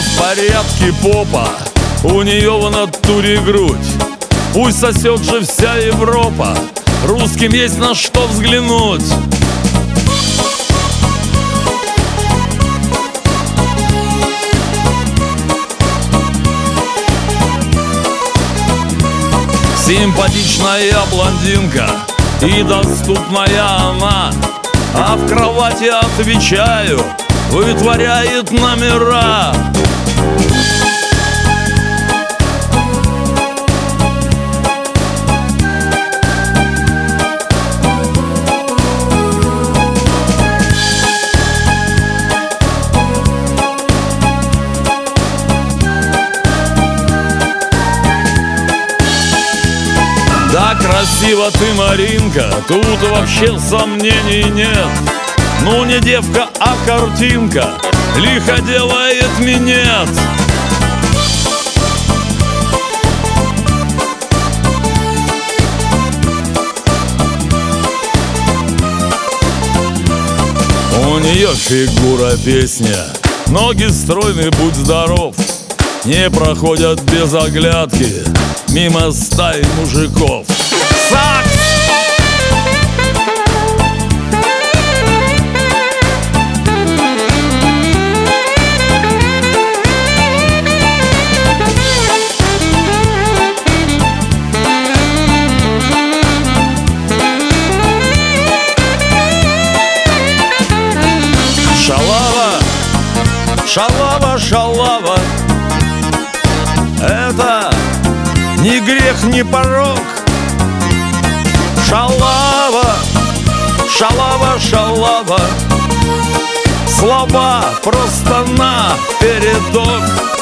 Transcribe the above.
в порядке попа, у нее в натуре грудь. Пусть сосет же вся Европа, русским есть на что взглянуть. Симпатичная блондинка и доступная она, а в кровати, отвечаю, вытворяет номера. Да, красиво ты, Маринка, тут вообще сомнений нет. Ну не девка, а картинка лихо делает минет. У нее фигура песня, ноги стройные, будь здоров. Не проходят без оглядки мимо стаи мужиков. Сакс! Шалава, шалава, шалава, это ни грех, ни порок. Шалава, шалава, шалава, слова просто напередок.